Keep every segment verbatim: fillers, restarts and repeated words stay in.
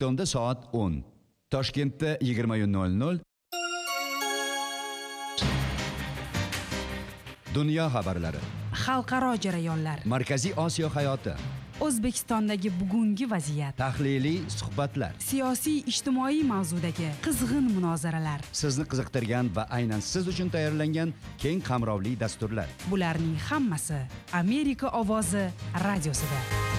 Washingtonda soat o'n, Toshkentda yigirma nol nol. Dunyo xabarlari, xalqaro jarayonlar, Markaziy Osiyo hayoti, O'zbekistondagi bugungi vaziyat, tahliliy suhbatlar, siyosiy ijtimoiy mavzudagi qizg'in munozaralar, sizni qiziqtirgan va aynan siz uchun tayyorlangan keng qamrovli dasturlar. Bularning hammasi Amerika ovozi radiosida.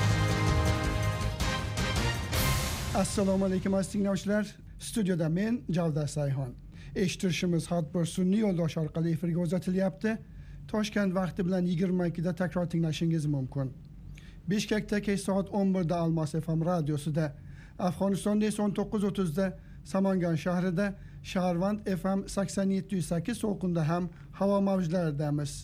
Assalomu alaykum aziz tinglovchilar. Studiyada men Javdar Sayhon. Eshittirishimiz har bir sun'iy yo'ldosh orqali efirga uzatilyapti. Toshkent vaqti bilan yigirma ikkida takror tinglashingiz mumkin. Bishkekda kech soat o'n birda Almos F M radiosida, Afg'onistonda esa o'n to'qqiz o'ttizda Samangan shahrida, Shaharvand F M sakson yetti nuqta sakkiz to'lqinda ham havo mavjlaridamiz.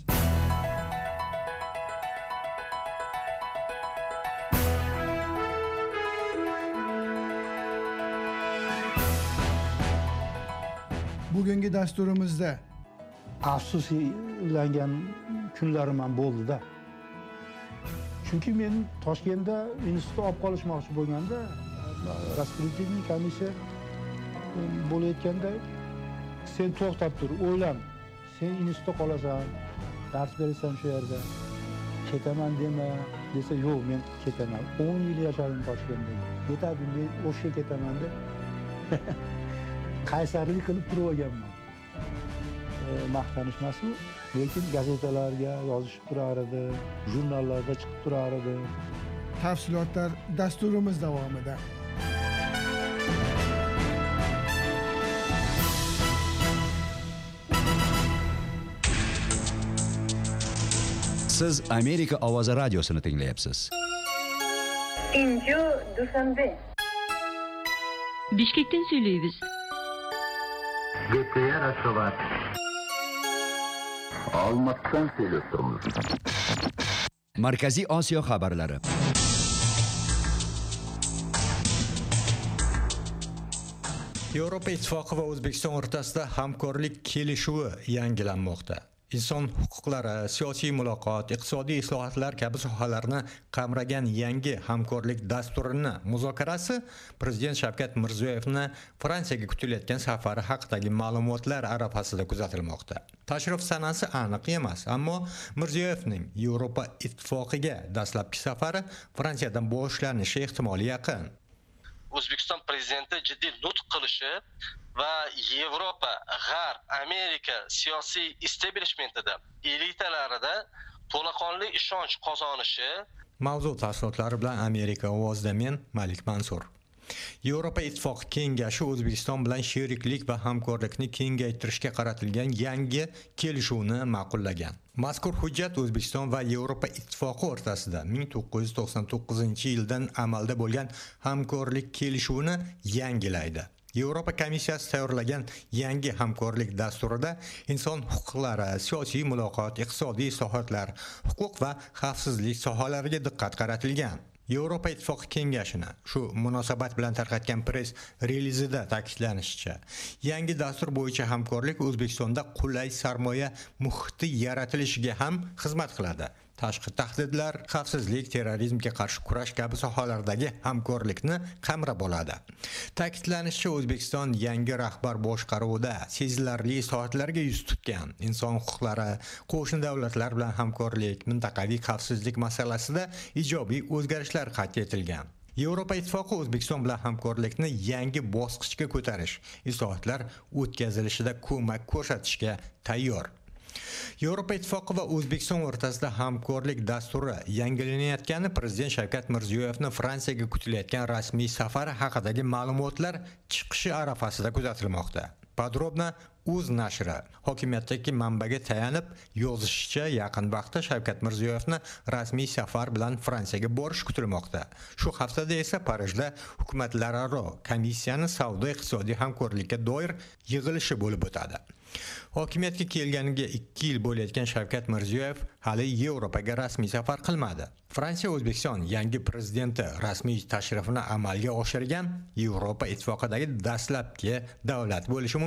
Bugungi dasturimizda afsuslangan kunlarim ham bo'ldi-da. Chunki men Toshkentda institutda olib qolishmoqchi bo'lganda, raspretительный komissiya bo'layotganda sen to'xtab tur, o'ylan. Sen institutda qolasan, dars berasan shu yerda. Ketaman dema, desa yo'q, men ketaman. o'n yil yashadim Toshkentda. Yetadi, men o'sha ketaman deb qaysarlik qilib turib olganman. Maqtanish emas u, lekin gazetalarga yozishib turar edi, jurnallarda chiqib turar edi. Tafsilotlar dasturimiz davomida. Siz Amerika ovozi radiosini tinglayapsiz. Inju Dushanbe. Bishkekdan söyleyiz. Gepeye Raşovat. Almatdan söylüyorsunuz. Markaziy Osiyo xabarlari. Yevropa Ittifoqi va O'zbekiston o'rtasida hamkorlik kelishuvi yangilanmoqda. Inson huquqlari, siyosiy muloqot, iqtisodiy islohotlar kabi sohalarni qamragan yangi hamkorlik dasturini muzokarasi Prezident Shavkat Mirziyoyevni Fransiyaga kutilayotgan safari haqidagi ma'lumotlar arafasida kuzatilmoqda. Tashrif sanasi aniq emas, ammo Mirziyoyevning Yevropa Ittifoqiga dastlabki safari Fransiyadan boshlanishi ehtimoli yaqin. O'zbekiston prezidenti jiddiy nutq qilishi va Yevropa, G'arb, Amerika siyosiy establishmentida, elitalarida to'laqonli ishonch qozonishi. Mavzu tafsilotlari bilan Amerika ovozida men Malik Mansur. Yevropa Ittifoqi kengashi O'zbekiston bilan sheriklik va hamkorlikni kengaytirishga qaratilgan yangi kelishuvni ma'qullagan. Mazkur hujjat O'zbekiston va Yevropa Ittifoqi o'rtasida ming to'qqiz yuz to'qson to'qqizinchi yildan amalda bo'lgan hamkorlik kelishuvini yangilaydi. Yevropa komissiyasi tayyorlagan yangi hamkorlik dasturida inson huquqlari, siyosiy muloqot, iqtisodiy islohotlar, huquq va xavfsizlik sohalariga diqqat qaratilgan. Yevropa Ittifoqi kengashini shu munosabat bilan tarqatgan press relizida ta'kidlanishicha, yangi dastur bo'yicha hamkorlik O'zbekistonda qulay sarmoya muhiti yaratilishiga ham xizmat qiladi. Tashqi tahdidlar, xavfsizlik, terrorizmga qarshi kurash kabi sohalardagi hamkorlikni qamrab oladi. Ta'kidlanishicha, O'zbekiston yangi rahbar boshqaruvida sezilarli islohotlarga yuz tutgan. Inson huquqlari, qo'shni davlatlar bilan hamkorlik, mintaqaviy xavfsizlik masalasida ijobiy o'zgarishlar qayd etilgan. Yevropa Ittifoqi O'zbekiston bilan hamkorlikni yangi bosqichga ko'tarish, islohotlar o'tkazilishida ko'mak ko'rsatishga tayyor. Yevropa Ittifoqi va O'zbekiston o'rtasida hamkorlik dasturi yangilanayotgani Prezident Shavkat Mirziyoyevni Fransiyaga kutilayotgan rasmiy safari haqidagi ma'lumotlar chiqishi arafasida kuzatilmoqda. Podrobno Uz nashri hokimiyatdagi manbaga tayanib yozishicha, yaqin vaqtda Shavkat Mirziyoyevni rasmiy safar bilan Fransiyaga borish kutilmoqda. Shu haftada esa Parijda hukumatlararo komissiyaning savdo-iqtisodiy hamkorlikka doir yig'ilishi bo'lib o'tadi. Hokimiyatga kelganiga ikki yil bo'layotgan Shavkat Mirziyoyev hali Yevropaga rasmiy safar qilmadi. Fransiya O'zbekiston yangi prezidenti rasmiy tashrifini amalga oshirgan Yevropa Ittifoqidagi dastlabki davlat bo'lishi mumkin.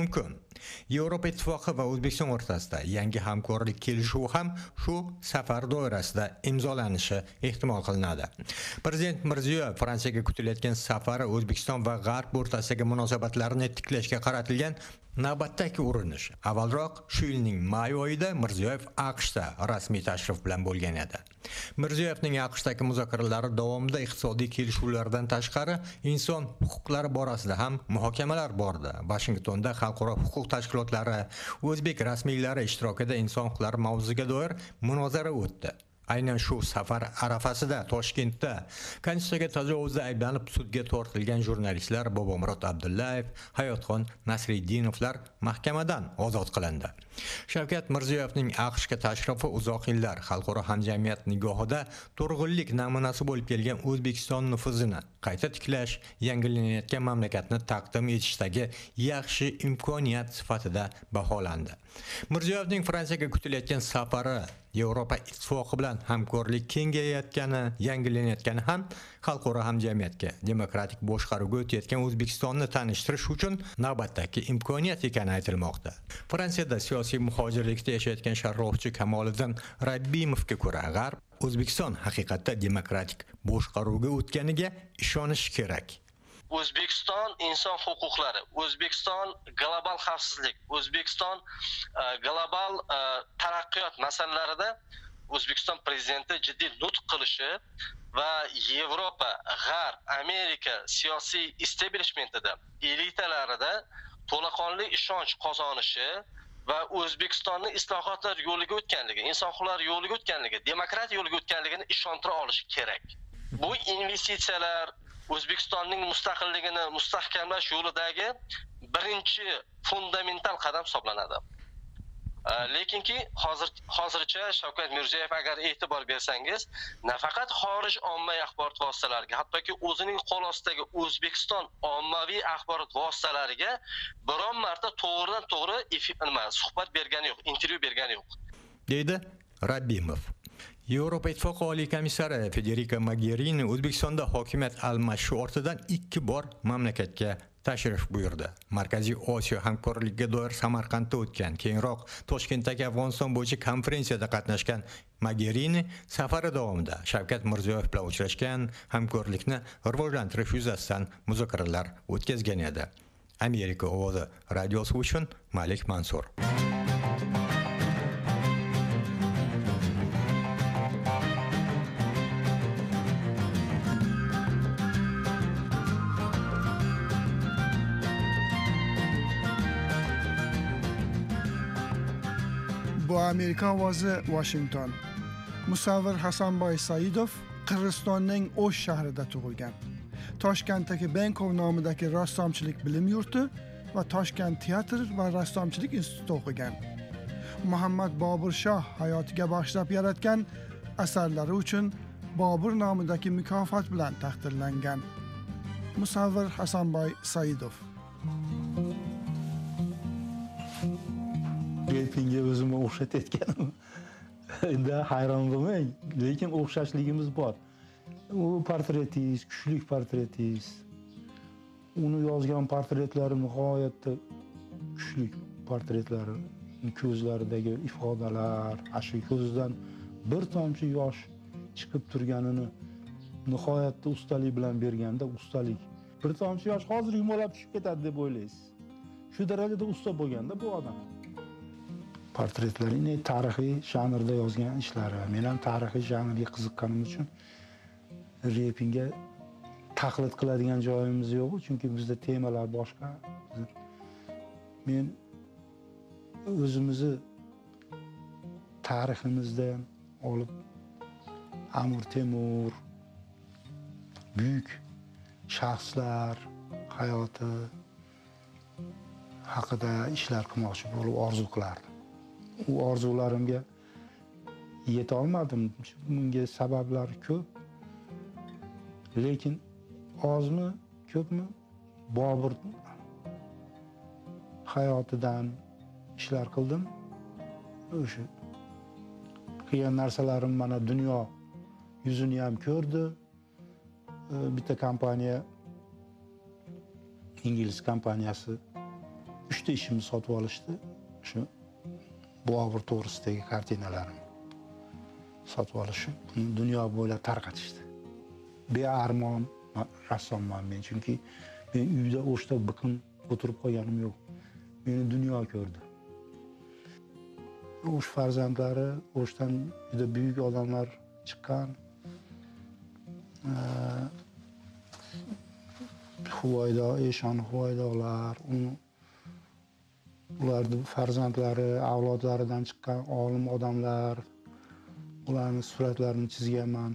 Yevropa Ittifoqi va O'zbekiston o'rtasida yangi hamkorlik kelishuvi ham shu safar doirasida imzolanishi ehtimol qilinadi. Prezident Mirziyoyev Fransiyaga kutilayotgan safari O'zbekiston va G'arb o'rtasidagi munosabatlarni tiklashga qaratilgan navbatdagi urinish. Avvalroq shu yilning may oyida Mirziyoyev AQShda rasmiy tashrif bilan bo'lgan edi. Mirziyoyevning AQShdagi muzokaralari davomida iqtisodiy kelishuvlardan tashqari inson huquqlari borasida ham muhokamalar bordi. Washingtonda xalqaro huquq tashkilotlari, o'zbek rasmiylari ishtirokida inson huquqlari mavzusiga doir munozara o'tdi. Aynan shu safar arafasida Toshkentda Konstitutsiyaga tajovuzda ayblanib sudga tortilgan jurnalistlar Bobomurod Abdullayev, Hayotxon Nasriddinovlar mahkamadan ozod qilindi. Shavkat Mirziyoyevning AQShga tashrifi uzoq yillar xalqaro hamjamiyat nigohida turg'unlik namunasi bo'lib kelgan O'zbekiston nufuzini qayta tiklash, yangilanayotgan mamlakatni taqdim etishdagi yaxshi imkoniyat sifatida baholandi. Mirziyoyevning Fransiyaga kutilayotgan safari Yevropa Ittifoqi bilan hamkorlik kengayayotgani, yangilanayotgani ham xalqaro hamjamiyatga demokratik boshqaruvga o'tayotgan O'zbekistonni tanishtirish uchun navbatdagi imkoniyat ekani aytilmoqda. Fransiyada siyosiy muhojirlikda yashayotgan sharhlovchi Kamoliddin Rabbimovga ko'ra, G'arb O'zbekiston haqiqatda demokratik boshqaruvga o'tganiga ishonish kerak. O'zbekiston inson huquqlari, O'zbekiston global xavfsizlik, O'zbekiston global taraqqiyot masalalarida O'zbekiston prezidenti jiddiy nutq qilishi va Yevropa, G'arb, Amerika siyosiy establishmentida, elitalarida to'laqonli ishonch qozonishi va O'zbekistonni islohotlar yo'liga o'tganligi, inson huquqlari yo'liga o'tganligi, demokratiya yo'liga o'tganligini ishontira olish kerak. Bu investitsiyalar O'zbekistonning mustaqilligini mustahkamlash yo'lidagi birinchi fundamental qadam hisoblanadi. Lekinki hozir hozircha Shavkat Mirziyoyev agar e'tibor bersangiz, nafaqat xorij ommaviy axborot vositalariga, hattoki o'zining qo'l ostidagi O'zbekiston ommaviy axborot vositalariga biron marta to'g'ridan to'g'ri nima suhbat bergani yo'q, intervyu bergani yo'q, deydi Rabbimov. Yevropa Ittifoqi Oliy komissari Federica Mogherini O'zbekistonda hokimiyat almashishi ortidan ikki bor mamlakatga tashrif buyurdi. Markaziy Osiyo hamkorligiga doir Samarqandda o'tgan, keyinroq Toshkentdagi Afg'oniston bo'yicha konferensiyada qatnashgan Mogherini safari davomida Shavkat Mirziyoyev bilan uchrashgan, hamkorlikni rivojlantirish yuzasidan muzokaralar o'tkazgan edi. Amerika ovozi radiosi uchun Malik Mansur. Bu Amerika ovozi Washington. Musavvir Hasanboy Saidov Qirg'izistonning O'sh shahrida tug'ilgan. Toshkentdagi Benkov nomidagi rassomchilik bilim yurti va Toshkent teatr va rassomchilik institutida o'qigan. Muhammad Bobur Shoh hayotiga bag'ishlab yaratgan asarlari uchun Bobur nomidagi mukofot bilan taqdirlangan. Musavvir Hasanboy Saidov. Repinga o'zimni o'xshatayotganim endi hayron bo'lmang, lekin o'xshashligimiz bor. U portretingiz, kuchli portretingiz. Uni yozgan portretlari nihoyatda kuchli portretlari, ko'zlaridagi ifodalar, shu ko'zdan bir tomchi yosh chiqib turganini nihoyatda ustalik bilan berganda, ustalik. Bir tomchi yosh hozir yumalab tushib ketadi deb o'ylaysiz. Shu darajada usta bo'lganda bu odam. Portretlarini tarixiy janrda yozgan ishlari. Men ham tarixiy janrga qiziqqanim uchun repinga taqlid qiladigan joyimiz yo'q, chunki bizda temalar boshqa. Men o'zimizni tariximizdan olib Amir Temur, buyuk shaxslar hayoti haqida ishlar qilmoqchi bo'lib orzu qilardim. U orzularimga yeta olmadim. Bunga sabablar ko'p. Lekin ozmi, ko'pmi Bobur hayotidan ishlar qildim. O'sha qilgan narsalarim mana dunyo yuzini ham ko'rdi. Bitta kompaniya, ingliz kompaniyasi uchta ishimni sotib olishdi. Shu Bobur to'g'risidagi kartinalarimni sotib olishib, dunyo bo'ylab tarqatishdi. Bearmon rassomman men, chunki men uyda o'shda biqin o'tirib qolganim yo'q. Meni dunyo ko'rdi. O'sh farzandlari, o'shdan juda buyuk odamlar chiqqan. Huvaydo, Eshon Huvaydolar, ularning farzandlari, avlodlaridan chiqqan olim odamlar, ularning suratlarini chizganman.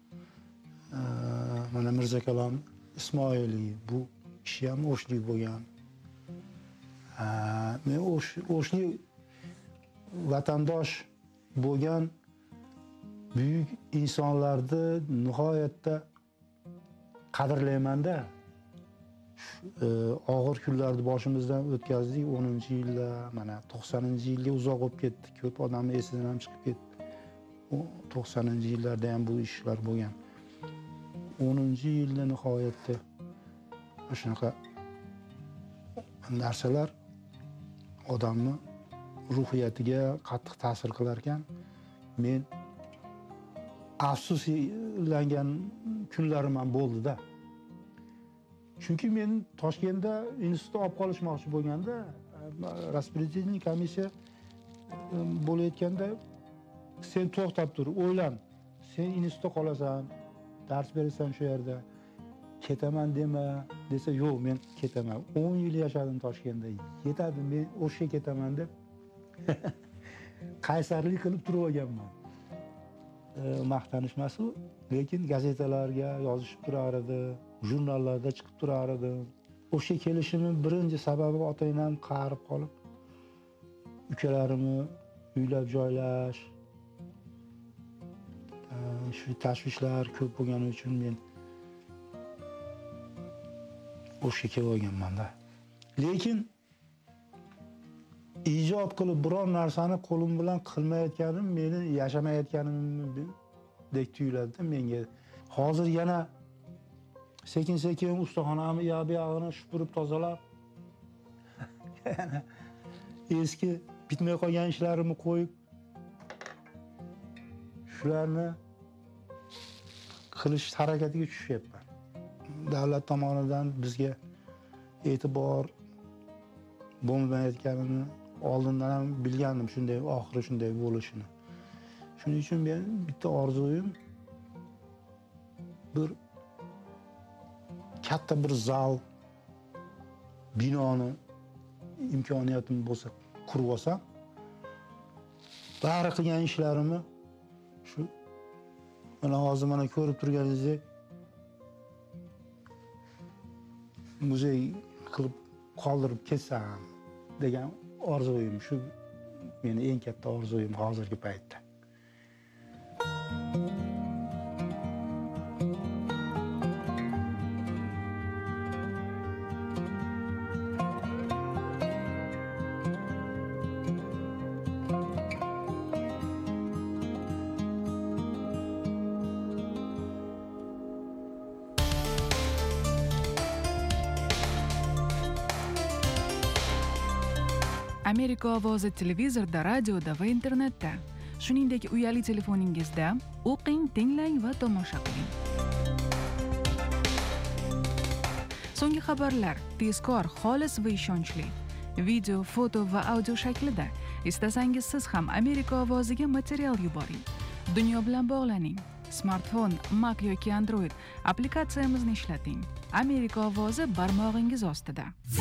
Mana Mirza Kalom Ismoiliy, bu kishi ham o'shlik bo'lgan. Men o'shlik vatandosh bo'lgan buyuk insonlarni nihoyatda qadrlayman-da. Og'ir kunlarni boshimizdan o'tkazdik, o'ninchi yilda, mana to'qsoninchi yilga uzoq bo'lib ketdi. Ko'p odamni esidan ham chiqib ketdi. to'qsoninchi yillarda ham bu ishlar bo'lgan. o'ninchi yilda nihoyatda shunaqa narsalar odamni ruhiyatiga qattiq ta'sir qilar ekan. Men afsuslangan kunlarim ham bo'ldi-da. Chunki men Toshkentda institutda olib qolishmoqchi bo'lganda, распределительный komissiya bo'layotganda sen to'xtab tur, o'ylan. Sen institutda qolasan, dars berasan shu yerda. Ketaman dema, desa yo'q, men ketaman. o'n yil yashadim Toshkentda. Yetadi, men o'sha ketaman deb qaysarlik qilib turib olganman. Maqtanish emas u, lekin gazetalarga yozishib turar edi, jurnallarda chiqib turar edi. O'sha kelishimning birinchi sababi ota-onam qarib qolib, ukalarimni uylab joylash, shu tashvishlar ko'p bo'lgani uchun men o'sha kelib olganman-da. Lekin ijod qilib biror narsani qo'lim bilan qilmayotganim meni yashamayotganimdek tuyuladi menga. Hozir yana sekin-sekin ustaxonamni yoq-buyog'ini supurib tozalab, yana eski bitmay qolgan ishlarimni qo'yib, shularni qilish harakatiga tushyapman. Davlat tomonidan bizga e'tibor bo'lmayotganini oldindan ham bilgandim, shunday oxiri shunday bo'lishini. Shuning uchun men bitta orzuyim bir katta bir zal, binoni imkoniyatim bo'lsa qurib olsam, bari qilgan ishlarimni shu mana hozir mana ko'rib turganingizdek muzey qilib qoldirib ketsam degan orzuyim, shu meni eng katta orzuyim hozirgi paytda. Amerika ovozi televizorda, radioda va internetda, shuningdek uyali telefoningizda o'qing, tinglang va tomosha qiling. So'nggi xabarlar tezkor, xolis va ishonchli. Video, foto va audio shaklida. Istasangiz siz ham Amerika ovoziga material yuboring. Dunyo bilan bog'laning. Smartfon, Mac yoki Android applikatsiyamizni ishlating. Amerika ovozi barmog'ingiz ostida.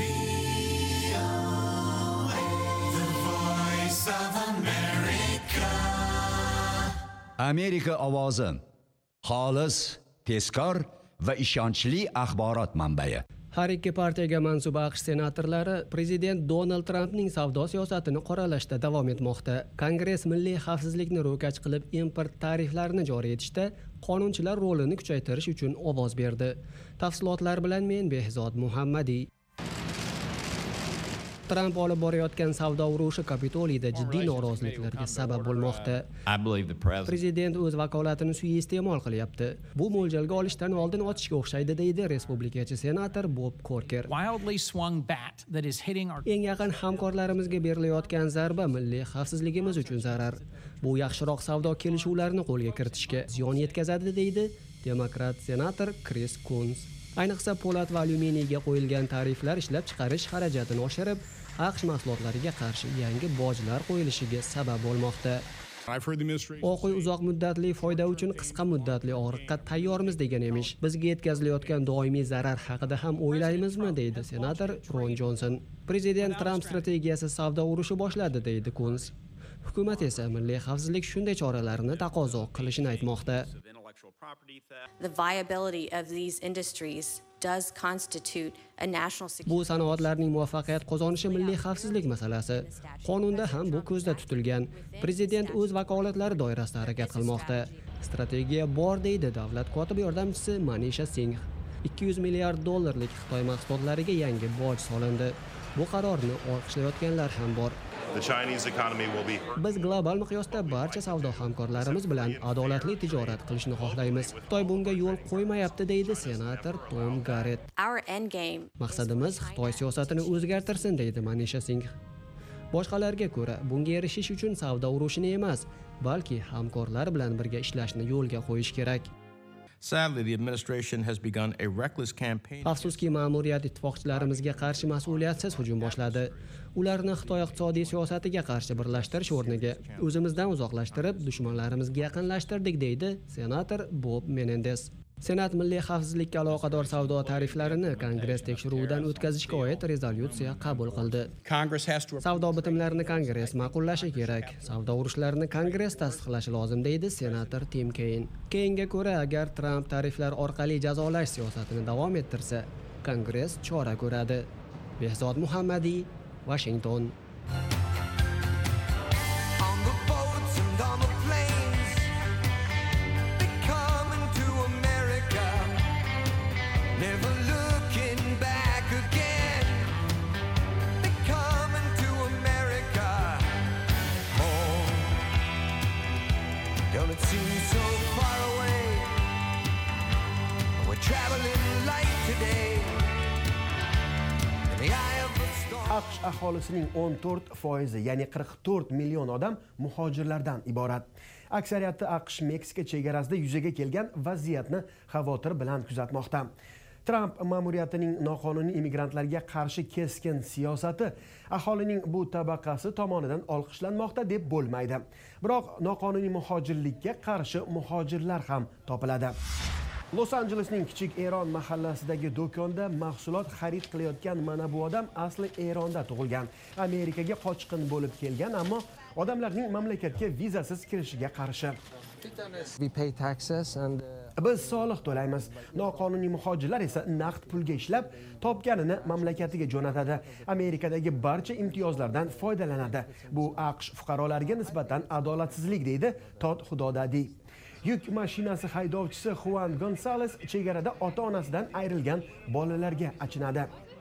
Amerika ovozi xolis, tezkor va ishonchli axborot manbai. Har ikki partiyaga mansub AQSh senatorlari prezident Donald Trampning savdo siyosatini qoralashda davom etmoqda. Kongress milliy xavfsizlikni ro'kach qilib import tariflarini joriy etishda qonunchilar rolini kuchaytirish uchun ovoz berdi. Tafsilotlar bilan men Behzod Muhammadiy. Tramp olib borayotgan savdo urushi Kapitoliyda jiddiy noroziliklarga sabab bo'lmoqda. Prezident o'z vakolatini suiiste'mol qilyapti. Bu mo'ljalga olishdan oldin otishga o'xshaydi, deydi respublikachi senator Bob Corker. Eng yaqin hamkorlarimizga berilayotgan zarba milliy xavfsizligimiz uchun zarar. Bu yaxshiroq savdo kelishuvlarini qo'lga kiritishga ziyon yetkazadi, deydi demokrat senator Chris Coons. Ayniqsa po'lat va alyuminiyga qo'yilgan tariflar ishlab chiqarish xarajatini oshirib, AQSh mahsulotlariga qarshi yangi bojlar qo'yilishiga sabab bo'lmoqda. Oq uy uzoq muddatli foyda uchun qisqa muddatli og'riqqa tayyormiz degan emish. Bizga yetkazilayotgan doimiy zarar haqida ham o'ylaymizmi, deydi senator Ron Johnson. Prezident Tramp strategiyasi savdo urushi boshladi, deydi Coons. Hukumat esa milliy xavfsizlik shunday choralarni taqozo qilishini aytmoqda. The viability of these industries does constitute a national security. Bu sanoatlarning muvaffaqiyat qozonishi milliy xavfsizlik masalasi. Qonunda ham bu ko'zda tutilgan. Prezident o'z vakolatlari doirasida harakat qilmoqda. Strategiya bor, deydi davlat kotibi yordamchisi Manisha Singh. ikki yuz milliard dollarlik Xitoy mahsulotlariga yangi boj solindi. Bu qarorni olqishlayotganlar ham bor. Biz global miqyosda barcha savdo hamkorlarimiz bilan adolatli tijorat qilishni xohlaymiz. Xitoy bunga yo'l qo'ymayapti, deydi senator Tom Garrett. Maqsadimiz Xitoy siyosatini o'zgartirsin, deydi Manisha Singh. Boshqalarga ko'ra, bunga erishish uchun savdo urushini emas, balki hamkorlar bilan birga ishlashni yo'lga qo'yish kerak. Sadly, the administration has begun a reckless campaign. Afsuski, ma'muriyat ittifoqchilarimizga qarshi mas'uliyatsiz hujum boshladi. Ularni Xitoy iqtisodiy siyosatiga qarshi birlashtirish o'rniga o'zimizdan uzoqlashtirib, dushmanlarimizga yaqinlashtirdik, deydi senator Bob Menendez. Senat milliy xavfsizlikka aloqador savdo tariflarini Kongress tekshiruvidan o'tkazishga oid rezolyutsiya qabul qildi. Savdo bitimlarini Kongress ma'qullashi kerak. Savdo urushlarini Kongress tasdiqlashi lozim, deydi senator Tim Kaine. Keyinga ko'ra, agar Trump tariflar orqali jazolash siyosatini davom ettirsa, Kongress chora ko'radi. Behzod Muhammadiy, Washington. AQSh aholisining o'n to'rt foizi, ya'ni qirq to'rt million odam muhojirlardan iborat. Aksariyati AQSh Meksika chegarasida yuzaga kelgan vaziyatni xavotir bilan kuzatmoqda. Trump ma'muriyatining noqonuniy immigrantlarga qarshi keskin siyosati aholining bu tabaqasi tomonidan olqishlanmoqda deb bo'lmaydi. Biroq noqonuniy muhojirlikka qarshi muhojirlar ham topiladi. Los Anjelesning kichik Eron mahallasidagi do'konda mahsulot xarid qilayotgan mana bu odam asli Eronda tug'ilgan. Amerikaga qochqin bo'lib kelgan, ammo odamlarning mamlakatga vizasiz kirishiga qarshi. Biz soliq to'laymiz. Noqonuniy muhojirlar esa naqd pulga ishlab, topganini mamlakatiga jo'natadi. Amerikadagi barcha imtiyozlardan foydalanadi. Bu AQSh fuqarolariga nisbatan adolatsizlik, deydi Todd Xudodadi. Yuk mashinasi haydovchisi Juan Gonzalez chegarada ota-onasidan ayrilgan bolalarga achinadi.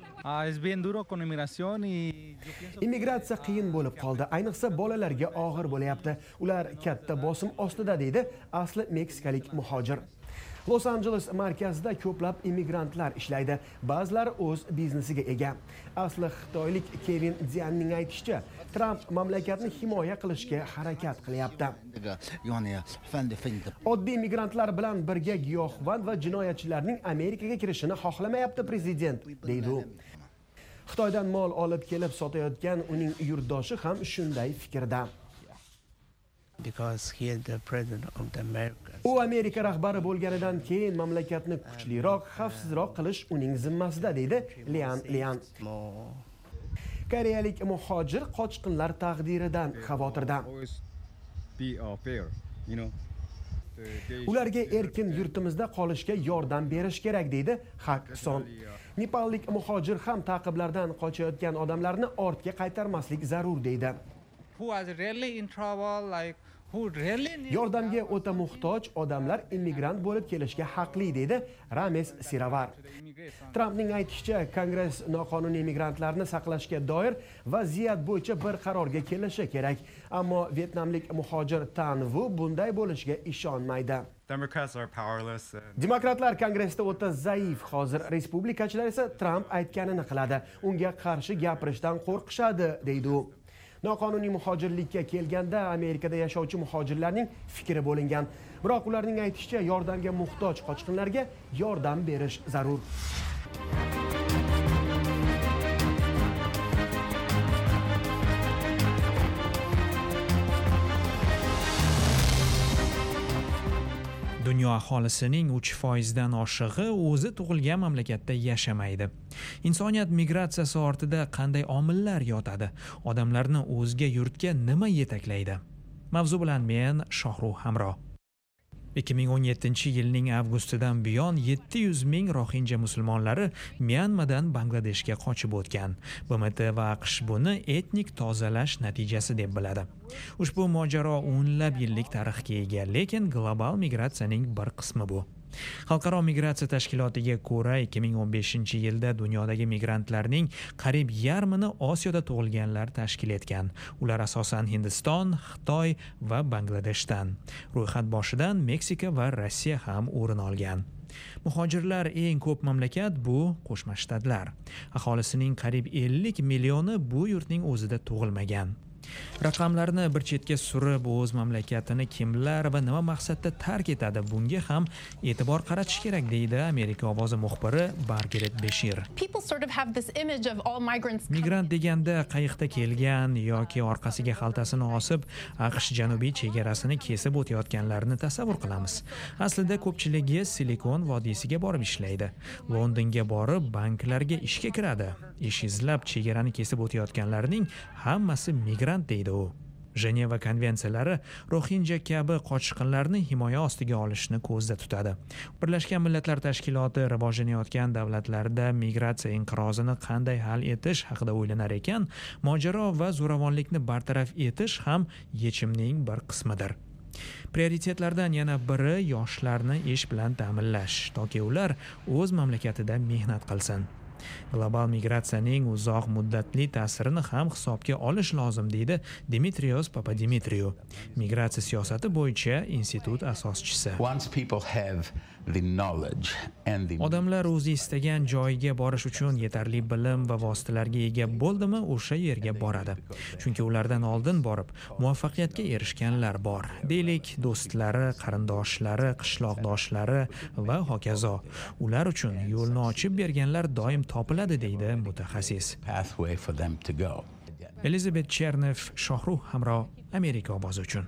Immigratsiya qiyin bo'lib qoldi, ayniqsa bolalarga og'ir bo'layapti. Ular katta bosim ostida, deydi asli meksikalik muhojir. Los Anjeles markazida ko'plab immigrantlar ishlaydi. Ba'zilari o'z biznesiga ega. Asli xitoylik Kevin Dianning aytishicha, Trump mamlakatni himoya qilishga harakat qilyapti. Oddiy immigrantlar bilan birga giyohvand va jinoyatchilarning Amerikaga kirishini xohlamayapti prezident, deydi u. Xitoydan mol olib kelib sotayotgan uning yurtdoshi ham shunday fikrda. U Amerika rahbari bo'lganidan keyin mamlakatni kuchliroq, xavfsizroq qilish uning zimmasida, deydi Lian Lian. Koreyalik muhojir qochqinlar taqdiridan xavotirda. Ularga erkin yurtimizda qolishga yordam berish kerak, deydi Hak Son. Nepallik muhojir ham ta'qiblardan qochayotgan odamlarni ortga qaytarmaslik zarur, deydi. Who are really in trouble, like Yordamga o'ta muhtoj odamlar immigrant bo'lib kelishga haqli, deydi Rames Siravar. Trampning aytishicha, Kongress noqonuniy migrantlarni saqlashga doir vaziyat bo'yicha bir qarorga kelishi kerak. Ammo vyetnamlik muhojir Tan Vu bunday bo'lishiga ishonmaydi. Demokratlar Kongressda o'ta zaif, hozir respublikachilar esa Tramp aytganini qiladi. Unga qarshi gapirishdan qo'rqishadi, deydi u. Noqonuniy muhojirlikka kelganda Amerikada yashovchi muhojirlarning fikri bo'lingan. Biroq ularning aytishicha, yordamga muhtoj qochqinlarga yordam berish zarur. Dunyo aholisining uch foizdan oshig'i o'zi tug'ilgan mamlakatda yashamaydi. Insoniyat migratsiyasi ortida qanday omillar yotadi? Odamlarni o'zga yurtga nima yetaklaydi? Mavzu bilan men Shohruh Hamro. ikki ming o'n yettinchi yilning avgustidan buyon yetti yuz ming rohinja musulmonlari Myanmadan Bangladeshga qochib o'tgan. B M T va AQSh buni etnik tozalash natijasi deb biladi. Ushbu mojaro o'nlab yillik tarixga ega, lekin global migratsiyaning bir qismi bu. Xalqaro migratsiya tashkilotiga ko'ra, ikki ming o'n beshinchi yilda dunyodagi migrantlarning qariyb yarmini Osiyoda tug'ilganlar tashkil etgan. Ular asosan Hindiston, Xitoy va Bangladeshdan. Ro'yxat boshidan Meksika va Rossiya ham o'rin olgan. Muhojirlar eng ko'p mamlakat bu Qo'shma Shtatlar. Aholisining qariyb ellik millioni bu yurtning o'zida tug'ilmagan. Raqamlarni bir chetga surib, o'z mamlakatini kimlar va nima maqsadda tark etadi, bunga ham e'tibor qaratish kerak, deydi Amerika ovozi muxbiri Margaret Beshir. Migrant deganda qayiqda kelgan yoki orqasiga xaltasini osib, AQSh janubiy chegarasini kesib o'tayotganlarni tasavvur qilamiz. Aslida ko'pchiligi Silikon vodiysiga borib ishlaydi. Londonga borib, banklarga ishga kiradi. Ish izlab chegarani kesib o'tayotganlarning hammasi migrant, deydi u. Jeneva konvensiyalari Rohinja kabi qochqinlarni himoya ostiga olishni ko'zda tutadi. Birlashgan Millatlar Tashkiloti rivojlanayotgan davlatlarda migratsiya inqirozini qanday hal etish haqida o'ylanar ekan, mojaro va zo'ravonlikni bartaraf etish ham yechimning bir qismidir. Prioritetlardan yana biri yoshlarni ish bilan ta'minlash, toki ular o'z mamlakatida mehnat qilsin. Global migratsiyaning uzoq muddatli ta'sirini ham hisobga olish lozim, deydi Dimitrios Papadimitriou, migratsiya siyosati bo'yicha institut asoschisi. Odamlar o'zi istagan joyga borish uchun yetarli bilim va vositalarga ega bo'ldimi, o'sha yerga boradi. Chunki ulardan oldin borib muvaffaqiyatga erishganlar bor. Deylik, do'stlari, qarindoshlari, qishloqdoshlari va hokazo. Ular uchun yo'lni ochib berganlar doim topiladi, deydi mutaxassis. Elizabeth Chernev, Shohruh Hamro, Amerika ovozi uchun.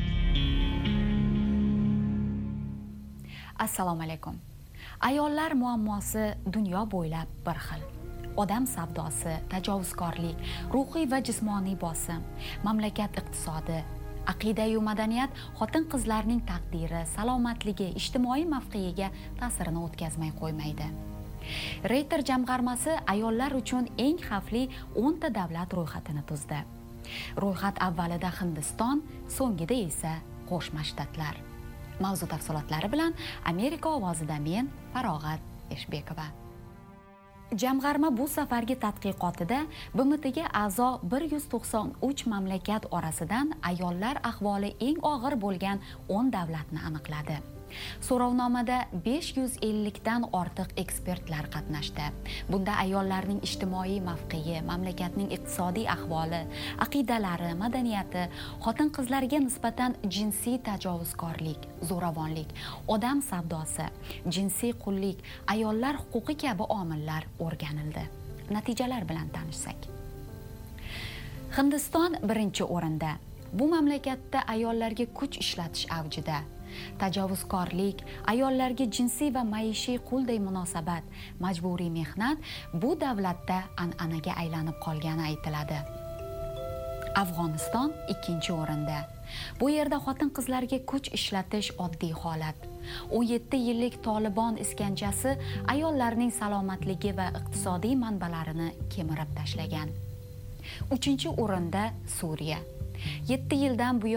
Assalomu alaykum. Ayollar muammosi dunyo bo'ylab bir xil. Odam savdosi, tajovuzkorlik, ruhiy va jismoniy bosim, mamlakat iqtisodi, aqida-yu madaniyat xotin-qizlarning taqdiri, salomatligi, ijtimoiy mavqeyiga ta'sirini o'tkazmay qo'ymaydi. Reuters jamg'armasi ayollar uchun eng xavfli o'nta davlat ro'yxatini tuzdi. Ro'yxat avvalida Hindiston, so'ngida esa Qo'shma Shtatlar. Mavzu tafsilotlari bilan Amerika ovozida men Farog'at Eshbekova. Jamg'arma bu safargi tadqiqotida B M Tga a'zo bir yuz to'qson uch mamlakat orasidan ayollar ahvoli eng og'ir bo'lgan o'n davlatni aniqladi. So'rovnomada besh yuz ellikdan ortiq ekspertlar qatnashdi. Bunda ayollarning ijtimoiy mavqeyi, mamlakatning iqtisodiy ahvoli, aqidalari, madaniyati, xotin-qizlarga nisbatan jinsiy tajovuzkorlik, zo'ravonlik, odam savdosi, jinsiy qullik, ayollar huquqi kabi omillar o'rganildi. Natijalar bilan tanishsak. Hindiston birinchi o'rinda. Bu mamlakatda ayollarga kuch ishlatish avjida. Tajovuzkorlik, ayollarga jinsiy va maishiy qulday munosabat, majburiy mehnat bu davlatda an'anaga aylanib qolgani aytiladi. Afg'oniston ikkinchi o'rinda. Bu yerda xotin-qizlarga kuch ishlatish oddiy holat. o'n yetti yillik Tolibon iskanjasi ayollarning salomatligi va iqtisodiy manbalarini kemirib tashlagan. uchinchi o'rinda Suriya. yetti yildan buyon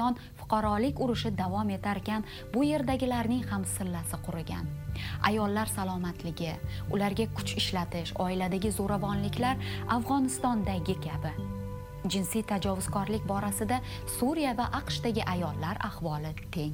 fuqarolik urushi davom etar ekan, bu yerdagilarning ham sillasi qurigan. Ayollar salomatligi, ularga kuch ishlatish, oiladagi zo'ravonliklar Afg'onistondagi kabi. Jinsiy tajovuzkorlik borasida Suriya va AQShdagi ayollar ahvoli teng.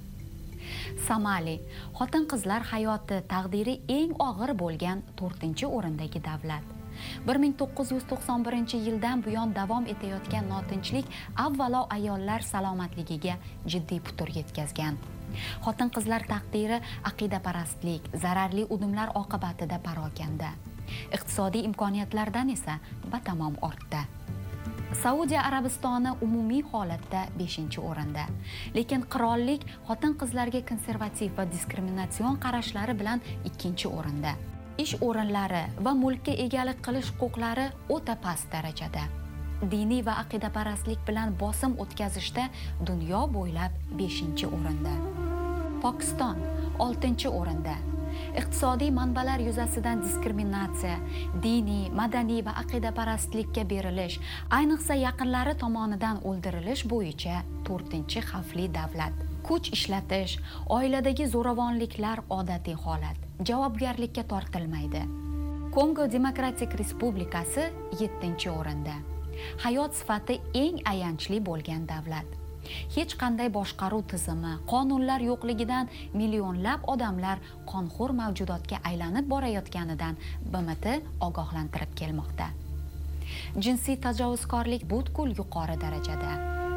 Somali xotin-qizlar hayoti taqdiri eng og'ir bo'lgan to'rtinchi o'rindagi davlat. bir ming to'qqiz yuz to'qson birinchi yildan buyon davom etayotgan notinchlik avvalo ayollar salomatligiga jiddiy putur yetkazgan. Xotin-qizlar taqdiri aqidaparastlik, zararli udumlar oqibatida parokanda. Iqtisodiy imkoniyatlardan esa batamom ortda. Saudiya Arabistoni umumiy holatda beshinchi o'rinda. Lekin qirollik xotin-qizlarga konservativ va diskriminatsion qarashlari bilan ikkinchi o'rinda. Ish o'rinlari va mulkka egalik qilish huquqlari o'ta past darajada. Diniy va aqidaparastlik bilan bosim o'tkazishda dunyo bo'ylab beshinchi o'rinda. Pokiston oltinchi o'rinda. Iqtisodiy manbalar yuzasidan diskriminatsiya, diniy, madaniy va aqidaparastlikka berilish, ayniqsa yaqinlari tomonidan o'ldirilish bo'yicha to'rtinchi xavfli davlat. Kuch ishlatish, oiladagi zo'ravonliklar odatiy holat, javobgarlikka tortilmaydi. Kongo Demokratik Respublikasi yettinchi o'rinda. Hayot sifati eng ayanchli bo'lgan davlat. Hech qanday boshqaruv tizimi, qonunlar yo'qligidan millionlab odamlar qonxo'r mavjudotga aylanib borayotganidan B M T ogohlantirib kelmoqda. Jinsiy tajovuzkorlik butkul yuqori darajada.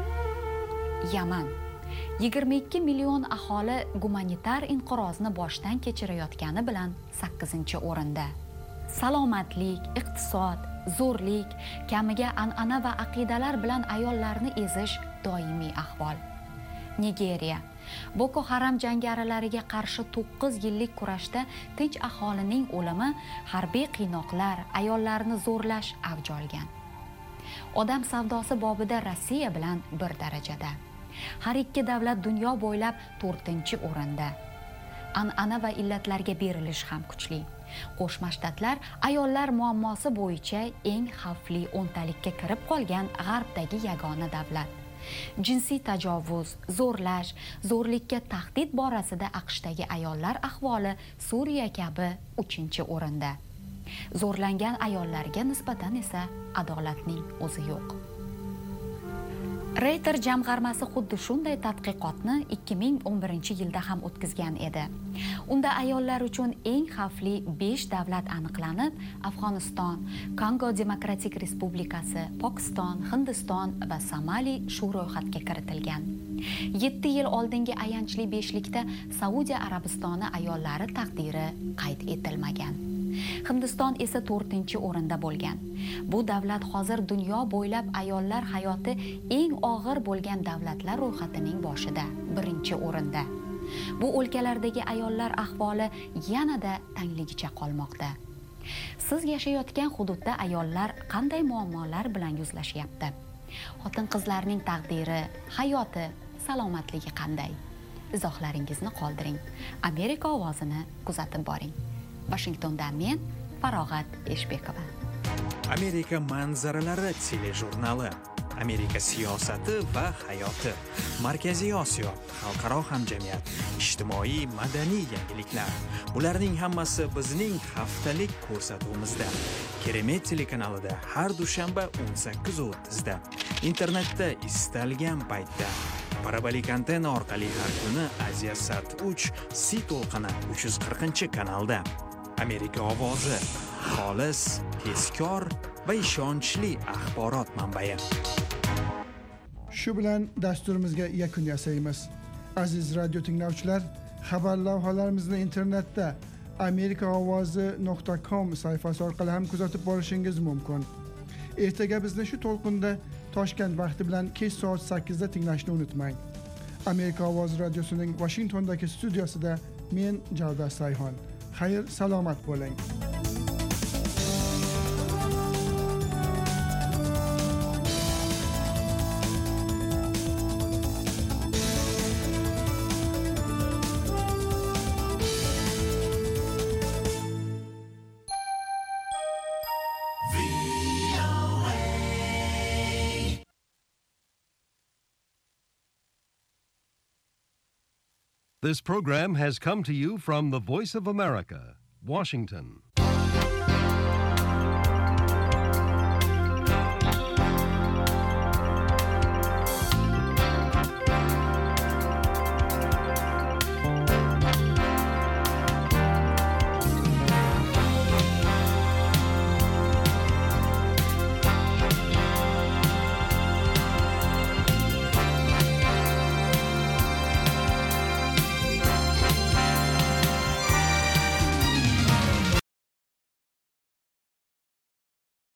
Yaman yigirma ikki million aholi gumanitar inqirozni boshdan kechirayotgani bilan sakkizinchi o'rinda. Salomatlik, iqtisod, zo'rlik, kamiga an'ana va aqidalar bilan ayollarni ezish doimiy ahvol. Nigeriya Boko Haram jangarilariga qarshi to'qqiz yillik kurashda tinch aholining o'limi, harbiy qiynoqlar, ayollarni zo'rlash avj olgan. Odam savdosi bobida Rossiya bilan bir darajada. Har ikki davlat dunyo bo'ylab to'rtinchi o'rinda. An'ana va illatlarga berilish ham kuchli. Qo'shma Shtatlar ayollar muammosi bo'yicha eng xavfli o'ntalikka kirib qolgan g'arbdagi yagona davlat. Jinsiy tajovuz, zo'rlash, zo'rlikka tahdid borasida AQShdagi ayollar ahvoli Suriya kabi uchinchi o'rinda. Zo'rlangan ayollarga nisbatan esa adolatning o'zi yo'q. Reuters jamg'armasi xuddi shunday tadqiqotni ikki ming o'n birinchi yilda ham o'tkazgan edi. Unda ayollar uchun eng xavfli besh davlat aniqlanib, Afg'oniston, Kongo Demokratik Respublikasi, Pokiston, Hindiston va Somali shu ro'yxatga kiritilgan. yetti yil oldingi ayanchli beshlikda Saudiya Arabistoni ayollari taqdiri qayd etilmagan. Hindiston esa to'rtinchi o'rinda bo'lgan. Bu davlat hozir dunyo bo'ylab ayollar hayoti eng og'ir bo'lgan davlatlar ro'yxatining boshida, birinchi o'rinda. Bu o'lkalardagi ayollar ahvoli yanada tangligicha qolmoqda. Siz yashayotgan hududda ayollar qanday muammolar bilan yuzlashyapti? Xotin-qizlarning taqdiri, hayoti, salomatligi qanday? Izohlaringizni qoldiring. Amerika ovozini kuzatib boring. Washingtondan men Farog'at Eshbekova. Amerika manzaralari telejurnali, Amerika siyosati va hayoti, Markaziy Osiyo, xalqaro hamjamiyat, ijtimoiy madaniy yangiliklar. Bularning hammasi bizning haftalik ko'rsatuvimizda. Keremet telekanalida har dushanba o'n sakkiz o'ttizda, internetda istalgan paytda, parabolik antena orqali har kuni Aziyasat uch Si to'lqini uch yuz qirqinchi kanalda. Amerika ovozi, xolis, tezkor va ishonchli axborot manbai. Shu bilan dasturimizga yakun yasaymiz. Aziz radio tinglovchilar, xabar lavhalarimizni internetda amerika ovozi nuqta com sayfasi orqali ham kuzatib borishingiz mumkin. Ertaga bizni shu to'lqinda Toshkent vaqti bilan kech soat sakkizda tinglashni unutmang. Amerika ovozi radiosining Washingtondagi studiyasida men Javdar Sayhon. Xayr, salomat bo'ling. This program has come to you from the Voice of America, Washington.